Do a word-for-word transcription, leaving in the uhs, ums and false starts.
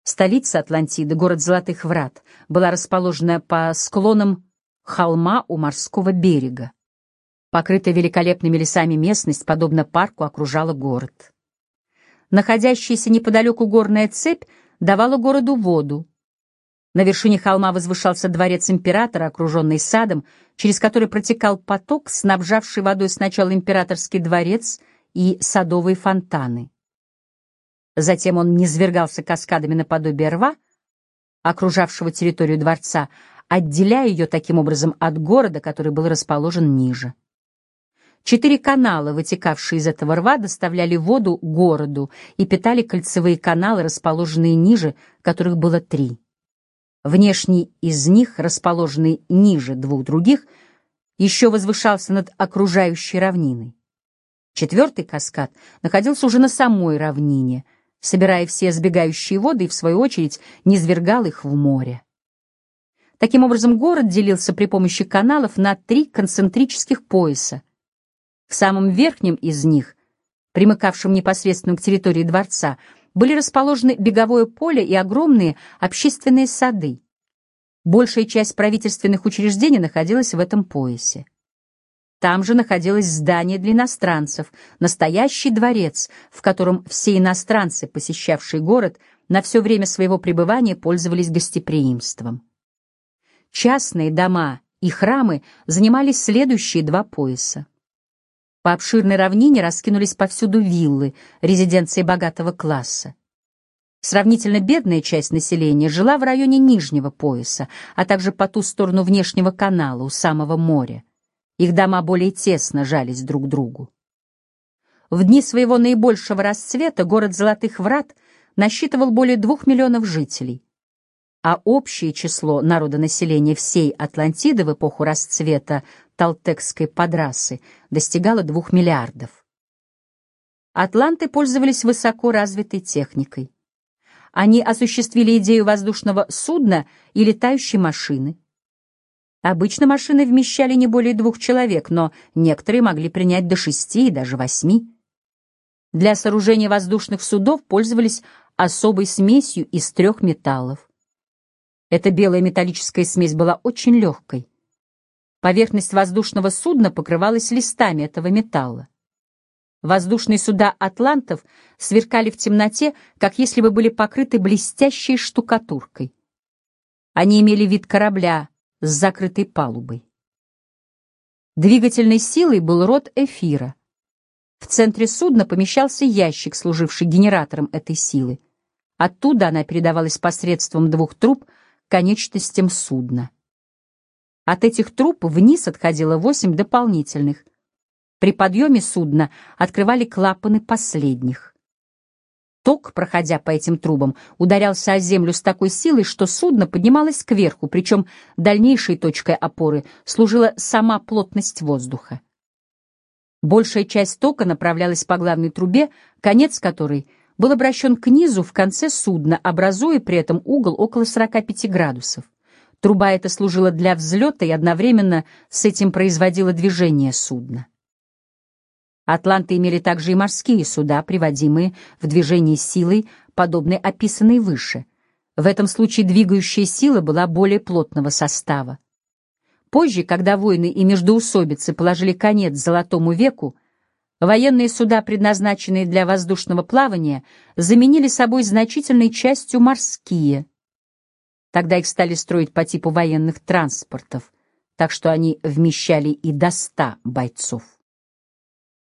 Столица Атлантиды, город Золотых Врат, была расположена по склонам холма у морского берега. Покрытая великолепными лесами местность, подобно парку, окружала город. Находящаяся неподалеку горная цепь давала городу воду. На вершине холма возвышался дворец императора, окруженный садом, через который протекал поток, снабжавший водой сначала императорский дворец и садовые фонтаны. Затем он низвергался каскадами наподобие рва, окружавшего территорию дворца, отделяя ее таким образом от города, который был расположен ниже. Четыре канала, вытекавшие из этого рва, доставляли воду городу и питали кольцевые каналы, расположенные ниже, которых было три. Внешний из них, расположенный ниже двух других, еще возвышался над окружающей равниной. Четвертый каскад находился уже на самой равнине, собирая все сбегающие воды и, в свою очередь, низвергал их в море. Таким образом, город делился при помощи каналов на три концентрических пояса. В самом верхнем из них, примыкавшем непосредственно к территории дворца, были расположены беговое поле и огромные общественные сады. Большая часть правительственных учреждений находилась в этом поясе. Там же находилось здание для иностранцев, настоящий дворец, в котором все иностранцы, посещавшие город, на все время своего пребывания пользовались гостеприимством. Частные дома и храмы занимали следующие два пояса. По обширной равнине раскинулись повсюду виллы, резиденции богатого класса. Сравнительно бедная часть населения жила в районе нижнего пояса, а также по ту сторону внешнего канала, у самого моря. Их дома более тесно жались друг к другу. В дни своего наибольшего расцвета город Золотых Врат насчитывал более двух миллионов жителей, а общее число народонаселения всей Атлантиды в эпоху расцвета Талтекской подрасы достигало двух миллиардов. Атланты пользовались высоко развитой техникой. Они осуществили идею воздушного судна и летающей машины. Обычно машины вмещали не более двух человек, но некоторые могли принять до шести и даже восьми. Для сооружения воздушных судов пользовались особой смесью из трех металлов. Эта белая металлическая смесь была очень легкой. Поверхность воздушного судна покрывалась листами этого металла. Воздушные суда атлантов сверкали в темноте, как если бы были покрыты блестящей штукатуркой. Они имели вид корабля с закрытой палубой. Двигательной силой был род эфира. В центре судна помещался ящик, служивший генератором этой силы. Оттуда она передавалась посредством двух труб конечностям судна. От этих труб вниз отходило восемь дополнительных. При подъеме судна открывали клапаны последних. Ток, проходя по этим трубам, ударялся о землю с такой силой, что судно поднималось кверху, причем дальнейшей точкой опоры служила сама плотность воздуха. Большая часть тока направлялась по главной трубе, конец которой был обращен к низу в конце судна, образуя при этом угол около сорока пяти градусов. Труба эта служила для взлета и одновременно с этим производила движение судна. Атланты имели также и морские суда, приводимые в движение силой, подобной описанной выше. В этом случае двигающая сила была более плотного состава. Позже, когда войны и междоусобицы положили конец Золотому веку, военные суда, предназначенные для воздушного плавания, заменили собой значительной частью морские. Тогда их стали строить по типу военных транспортов, так что они вмещали и до ста бойцов.